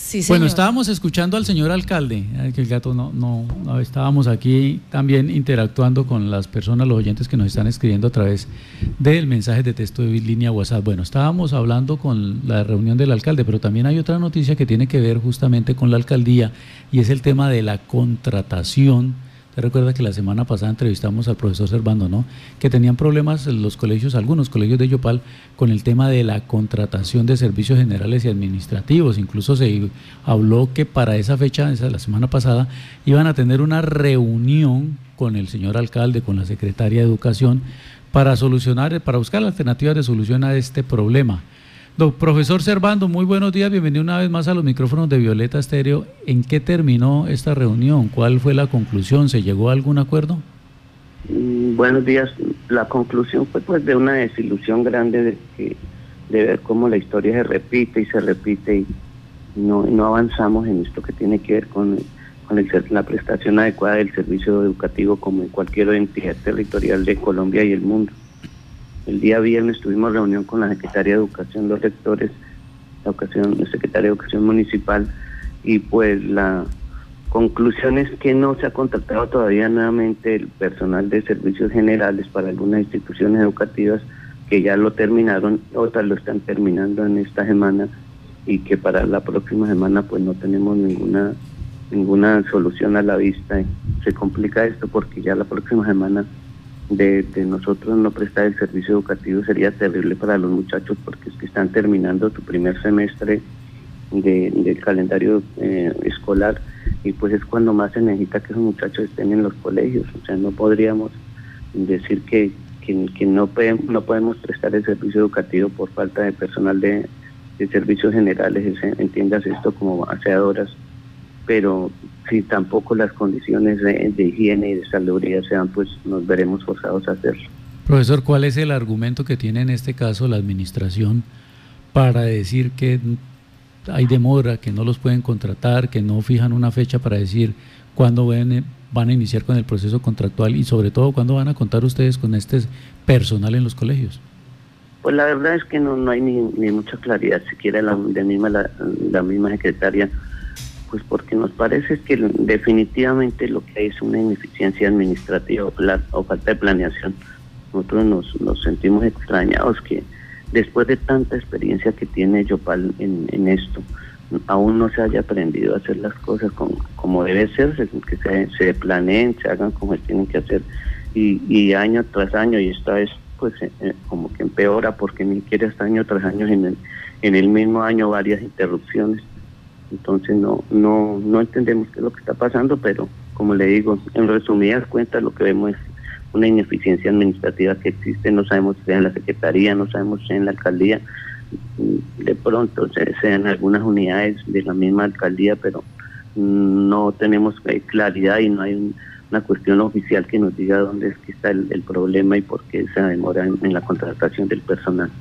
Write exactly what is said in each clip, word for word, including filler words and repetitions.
Sí, señor. Bueno, estábamos escuchando al señor alcalde, que el gato no, no, no, estábamos aquí también interactuando con las personas, los oyentes que nos están escribiendo a través del mensaje de texto de línea WhatsApp. Bueno, estábamos hablando con la reunión del alcalde, pero también hay otra noticia que tiene que ver justamente con la alcaldía y es el tema de la contratación. Usted recuerda que la semana pasada entrevistamos al profesor Servando, ¿no? Que tenían problemas en los colegios, algunos colegios de Yopal, con el tema de la contratación de servicios generales y administrativos. Incluso se habló que para esa fecha, esa la semana pasada, iban a tener una reunión con el señor alcalde, con la secretaria de Educación, para solucionar, para buscar alternativas de solución a este problema. Don profesor Servando, muy buenos días, bienvenido una vez más a los micrófonos de Violeta Estéreo. ¿En qué terminó esta reunión? ¿Cuál fue la conclusión? ¿Se llegó a algún acuerdo? Mm, buenos días. La conclusión fue pues de una desilusión grande de, que, de ver cómo la historia se repite y se repite y no, no avanzamos en esto que tiene que ver con, con el, la prestación adecuada del servicio educativo como en cualquier entidad territorial de Colombia y el mundo. El día viernes tuvimos reunión con la Secretaría de Educación, los rectores, la, educación, la Secretaría de Educación Municipal, y pues la conclusión es que no se ha contratado todavía nuevamente el personal de servicios generales para algunas instituciones educativas que ya lo terminaron, otras lo están terminando en esta semana, y que para la próxima semana pues no tenemos ninguna, ninguna solución a la vista. Se complica esto porque ya la próxima semana De, de nosotros no prestar el servicio educativo sería terrible para los muchachos, porque es que están terminando su primer semestre de, del calendario eh, escolar, y pues es cuando más se necesita que esos muchachos estén en los colegios. O sea, no podríamos decir que, que, que no, podemos, no podemos prestar el servicio educativo por falta de personal de, de servicios generales, entiendas esto como aseadoras, pero si tampoco las condiciones de, de higiene y de salubridad se dan, pues nos veremos forzados a hacerlo. Profesor, ¿cuál es el argumento que tiene en este caso la administración para decir que hay demora, que no los pueden contratar, que no fijan una fecha para decir cuándo van, van a iniciar con el proceso contractual y sobre todo cuándo van a contar ustedes con este personal en los colegios? Pues la verdad es que no, no hay ni, ni mucha claridad, siquiera la, de misma, la, la misma secretaria, pues porque nos parece que definitivamente lo que hay es una ineficiencia administrativa o, la, o falta de planeación. Nosotros nos, nos sentimos extrañados que después de tanta experiencia que tiene Yopal en, en esto, aún no se haya aprendido a hacer las cosas como, como debe ser, que se, se planeen, se hagan como se tienen que hacer, y, y año tras año, y esta vez pues eh, como que empeora, porque ni siquiera hasta año tras año en el, en el mismo año varias interrupciones. Entonces no no no entendemos qué es lo que está pasando, pero como le digo, en resumidas cuentas lo que vemos es una ineficiencia administrativa que existe. No sabemos si sea en la Secretaría, no sabemos si sea en la Alcaldía, de pronto sea en algunas unidades de la misma Alcaldía, pero no tenemos claridad y no hay un, una cuestión oficial que nos diga dónde es que está el, el problema y por qué se demora en, en la contratación del personal.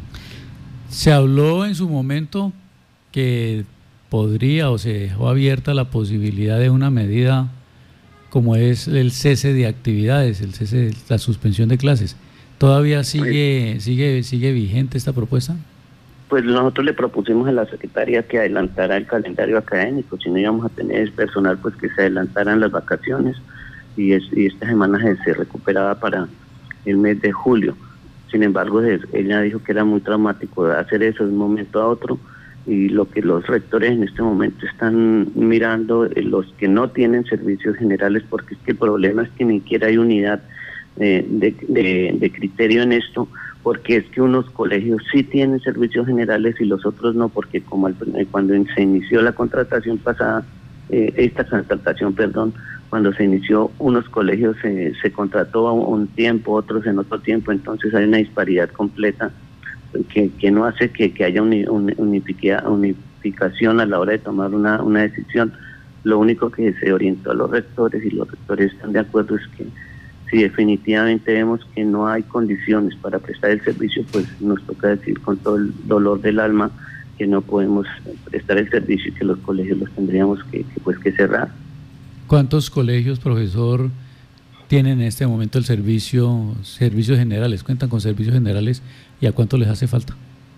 Se habló en su momento que podría o se dejó abierta la posibilidad de una medida como es el cese de actividades, el cese de la suspensión de clases. ¿Todavía sigue sigue sigue vigente esta propuesta? Pues nosotros le propusimos a la secretaria que adelantara el calendario académico, si no íbamos a tener personal, pues que se adelantaran las vacaciones, y, es, y esta semana se, se recuperaba para el mes de julio. Sin embargo, ella dijo que era muy traumático hacer eso de un momento a otro, y lo que los rectores en este momento están mirando, eh, los que no tienen servicios generales, porque es que el problema es que ni siquiera hay unidad eh, de, de, de criterio en esto, porque es que unos colegios sí tienen servicios generales y los otros no, porque como al, cuando se inició la contratación pasada, eh, esta contratación, perdón, cuando se inició, unos colegios se, se contrató a un tiempo, otros en otro tiempo, entonces hay una disparidad completa que, que no hace que, que haya uni, un, unificación a la hora de tomar una, una decisión. Lo único que se orientó a los rectores, y los rectores están de acuerdo, es que si definitivamente vemos que no hay condiciones para prestar el servicio, pues nos toca decir con todo el dolor del alma que no podemos prestar el servicio y que los colegios los tendríamos que, que, pues, que cerrar. ¿Cuántos colegios, profesor, tienen en este momento el servicio, servicios generales, cuentan con servicios generales, y a cuánto les hace falta?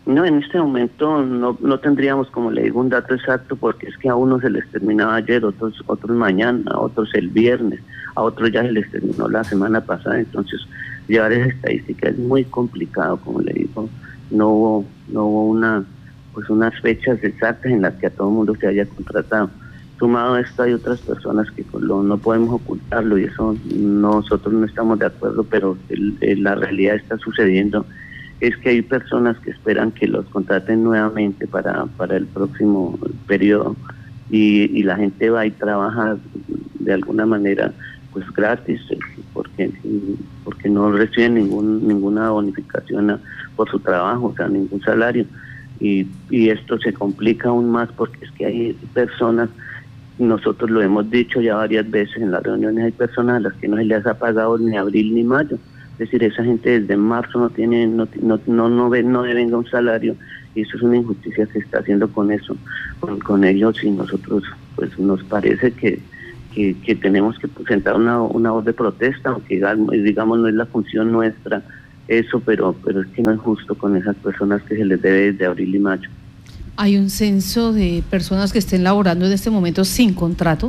No, en este momento no, no tendríamos, como le digo, un dato exacto, porque es que a unos se les terminaba ayer, otros otros mañana, a otros el viernes, a otros ya se les terminó la semana pasada. Entonces llevar esa estadística es muy complicado, como le digo. No hubo, no hubo una, pues unas fechas exactas en las que a todo el mundo se haya contratado. Sumado a esto hay otras personas que lo, no podemos ocultarlo, y eso nosotros no estamos de acuerdo, pero el, el, la realidad está sucediendo. Es que hay personas que esperan que los contraten nuevamente para, para el próximo periodo, y, y la gente va y trabaja de alguna manera pues gratis, porque porque no reciben ningún ninguna bonificación a, por su trabajo, o sea, ningún salario, y, y esto se complica aún más porque es que hay personas, nosotros lo hemos dicho ya varias veces en las reuniones, hay personas a las que no se les ha pagado ni abril ni mayo. Es decir, esa gente desde marzo no tiene, no no no no, ve, no devenga un salario, y eso es una injusticia que se está haciendo con eso, con, con ellos, y nosotros pues nos parece que, que, que tenemos que presentar una, una voz de protesta, aunque digamos no es la función nuestra eso, pero, pero es que no es justo con esas personas que se les debe desde abril y mayo. ¿Hay un censo de personas que estén laborando en este momento sin contrato?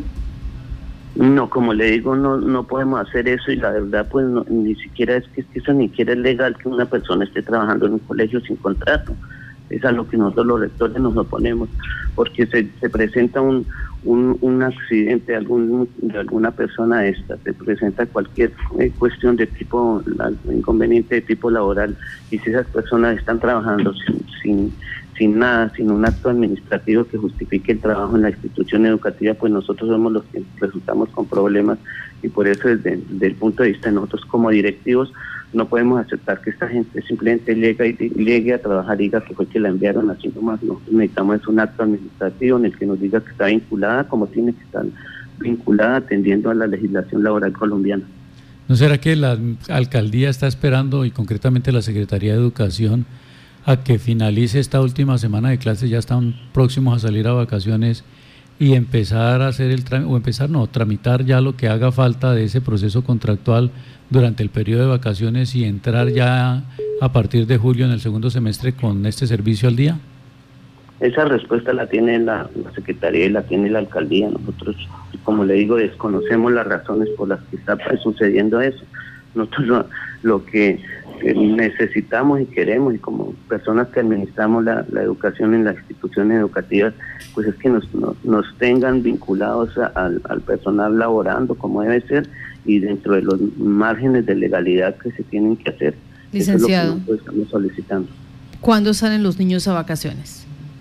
No, como le digo, no no podemos hacer eso, y la verdad pues no, ni siquiera es que, es que eso ni siquiera es legal que una persona esté trabajando en un colegio sin contrato. Es a lo que nosotros los rectores nos oponemos, porque se, se presenta un, un, un accidente de, algún, de alguna persona esta, se presenta cualquier eh, cuestión de tipo, la, inconveniente de tipo laboral, y si esas personas están trabajando sin, sin sin nada, sin un acto administrativo que justifique el trabajo en la institución educativa, pues nosotros somos los que resultamos con problemas, y por eso desde, desde el punto de vista de nosotros como directivos no podemos aceptar que esta gente simplemente llegue, y, llegue a trabajar y diga que fue que la enviaron así nomás. Nosotros necesitamos un acto administrativo en el que nos diga que está vinculada como tiene que estar vinculada, atendiendo a la legislación laboral colombiana. ¿No será que la alcaldía está esperando, y concretamente la Secretaría de Educación, a que finalice esta última semana de clases? Ya están próximos a salir a vacaciones, y empezar a hacer el trámite, o empezar no, tramitar ya lo que haga falta de ese proceso contractual durante el periodo de vacaciones, y entrar ya a partir de julio en el segundo semestre con este servicio al día? Esa respuesta la tiene la, la Secretaría y la tiene la alcaldía. Nosotros, como le digo, desconocemos las razones por las que está sucediendo eso. Nosotros lo, lo que necesitamos y queremos, y como personas que administramos la, la educación en las instituciones educativas, pues es que nos, nos, nos tengan vinculados a, al, al personal laborando como debe ser, y dentro de los márgenes de legalidad que se tienen que hacer. Licenciado, eso es lo que nosotros estamos solicitando. ¿Cuándo salen los niños a vacaciones?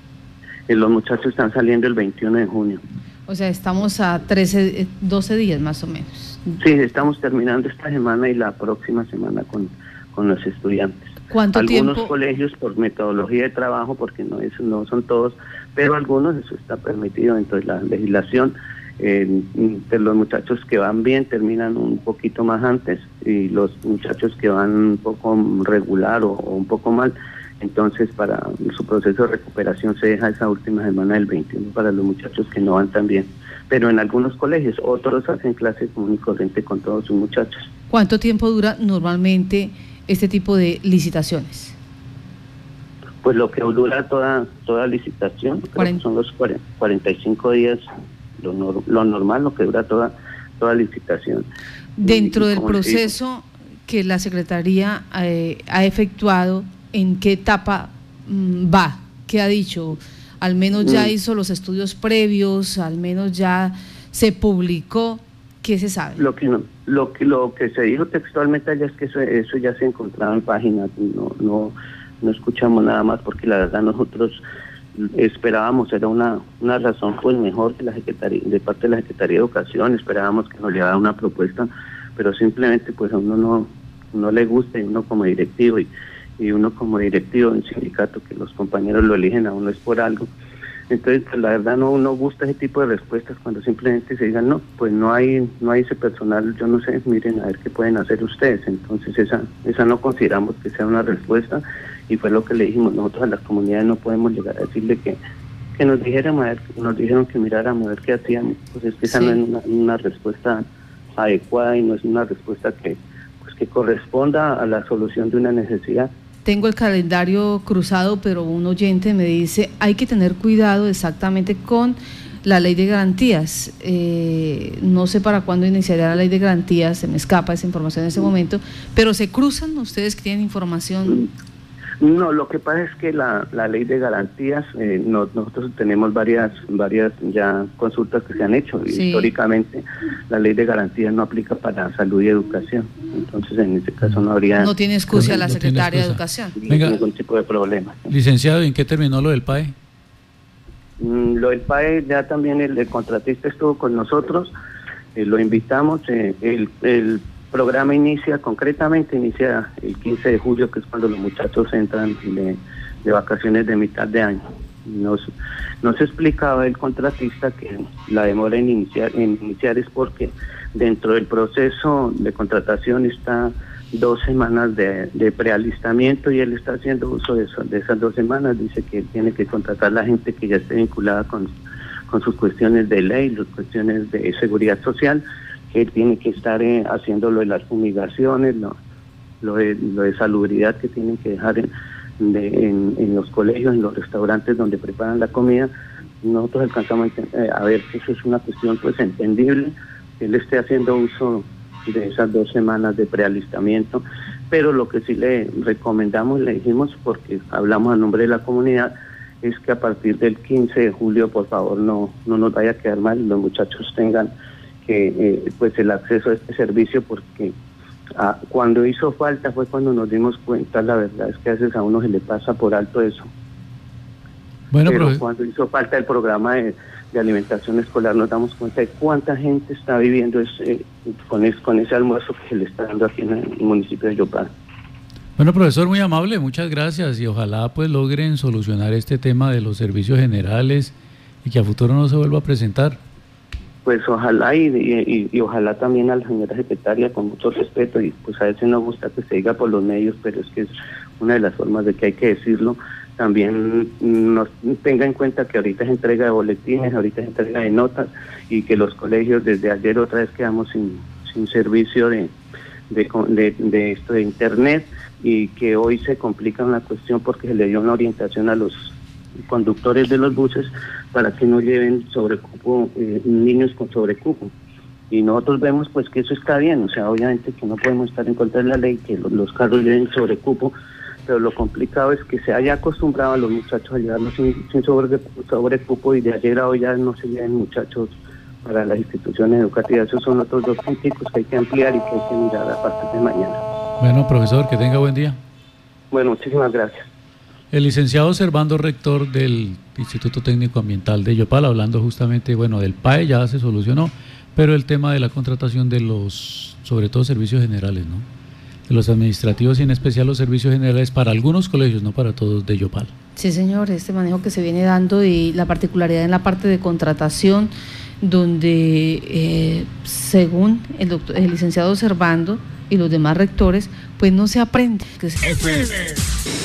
Eh, los muchachos están saliendo el veintiuno de junio. O sea, estamos a trece, doce días más o menos. Sí, estamos terminando esta semana y la próxima semana con, con los estudiantes. ¿Cuánto algunos tiempo? Colegios por metodología de trabajo, porque no es, no son todos, pero algunos eso está permitido dentro de la legislación. Eh, de los muchachos que van bien terminan un poquito más antes, y los muchachos que van un poco regular o, o un poco mal, entonces para su proceso de recuperación se deja esa última semana del veintiuno para los muchachos que no van tan bien. Pero en algunos colegios, otros hacen clase común y corriente con todos sus muchachos. ¿Cuánto tiempo dura normalmente este tipo de licitaciones? Pues lo que dura toda toda licitación, creo que son los cuarenta y cinco días, lo, no, lo normal, lo que dura toda toda licitación. Dentro del proceso que la Secretaría eh, ha efectuado, ¿en qué etapa mmm, va? ¿Qué ha dicho? Al menos ya mm. hizo los estudios previos, al menos ya se publicó. ¿Qué se sabe? Lo que no, lo que lo que se dijo textualmente allá es que eso, eso ya se encontraba en páginas, no no no escuchamos nada más, porque la verdad nosotros esperábamos, era una una razón pues mejor de la Secretaría, de parte de la Secretaría de Educación, esperábamos que nos llevara una propuesta, pero simplemente pues a uno no no le gusta, y uno como directivo y y uno como directivo de un sindicato, que los compañeros lo eligen a uno es por algo. Entonces, pues, la verdad no no gusta ese tipo de respuestas, cuando simplemente se digan, no, pues no hay no hay ese personal, yo no sé, miren a ver qué pueden hacer ustedes. Entonces esa esa no consideramos que sea una respuesta, y fue lo que le dijimos, nosotros a las comunidades no podemos llegar a decirle que que nos dijeran, a ver, nos dijeron que miráramos a ver qué hacían, pues es que esa sí. no es una, una respuesta adecuada, y no es una respuesta que pues que corresponda a la solución de una necesidad. tengo el calendario cruzado, pero un oyente me dice, hay que tener cuidado exactamente con la ley de garantías. Eh, no sé para cuándo iniciará la ley de garantías, se me escapa esa información en ese momento, pero ¿se cruzan ustedes que tienen información? No, lo que pasa es que la, la ley de garantías, eh, no, nosotros tenemos varias varias ya consultas que se han hecho. Sí. Históricamente la ley de garantías no aplica para salud y educación, entonces en ese caso no habría... No tiene excusa no, la no secretaria de Educación. Venga, ningún tipo de problema. Licenciado, ¿en qué terminó lo del P A E? Mm, lo del P A E ya también el, el contratista estuvo con nosotros, eh, lo invitamos, eh, el... el programa inicia, concretamente inicia el quince de julio, que es cuando los muchachos entran de, de vacaciones de mitad de año. Nos, nos explicaba el contratista que la demora en iniciar, en iniciar es porque dentro del proceso de contratación está dos semanas de, de prealistamiento y él está haciendo uso de, eso, de esas dos semanas. Dice que él tiene que contratar a la gente que ya esté vinculada con, con sus cuestiones de ley, las cuestiones de seguridad social. Él tiene que estar eh, haciendo lo de las fumigaciones, lo, lo, de, lo de salubridad que tienen que dejar en, de, en, en los colegios, en los restaurantes donde preparan la comida. Nosotros alcanzamos a, eh, a ver que eso es una cuestión pues entendible, que él esté haciendo uso de esas dos semanas de prealistamiento, pero lo que sí le recomendamos, le dijimos, porque hablamos a nombre de la comunidad, es que a partir del quince de julio, por favor, no, no nos vaya a quedar mal, los muchachos tengan que eh, pues el acceso a este servicio, porque ah, cuando hizo falta fue cuando nos dimos cuenta, la verdad es que a veces a uno se le pasa por alto eso. Bueno, pero profe, cuando hizo falta el programa de, de alimentación escolar nos damos cuenta de cuánta gente está viviendo ese, con, es, con ese almuerzo que se le está dando aquí en el municipio de Yopal. Bueno, profesor, muy amable, muchas gracias, y ojalá pues logren solucionar este tema de los servicios generales y que a futuro no se vuelva a presentar. Pues ojalá y, y, y ojalá también a la señora secretaria, con mucho respeto, y pues a veces no gusta que se diga por los medios, pero es que es una de las formas de que hay que decirlo, también nos tenga en cuenta que ahorita es entrega de boletines, ahorita es entrega de notas, y que los colegios desde ayer otra vez quedamos sin, sin servicio de, de, de, de esto de internet, y que hoy se complica una cuestión porque se le dio una orientación a los conductores de los buses para que no lleven sobrecupo, eh, niños con sobrecupo, y nosotros vemos pues que eso está bien, o sea, obviamente que no podemos estar en contra de la ley, que los, los carros lleven sobrecupo, pero lo complicado es que se haya acostumbrado a los muchachos a llevarlos sin, sin sobre, sobrecupo, y de ayer a hoy ya no se lleven muchachos para las instituciones educativas. Esos son otros dos puntos que hay que ampliar y que hay que mirar a partir de mañana. Bueno, profesor, que tenga buen día. Bueno, muchísimas gracias. El licenciado Servando, rector del Instituto Técnico Ambiental de Yopal, hablando justamente, bueno, del P A E ya se solucionó, pero el tema de la contratación de los, sobre todo servicios generales, ¿no? De los administrativos y en especial los servicios generales para algunos colegios, no para todos, de Yopal. Sí, señor, este manejo que se viene dando y la particularidad en la parte de contratación, donde eh, según el, doctor, el licenciado Servando y los demás rectores, pues no se aprende. F M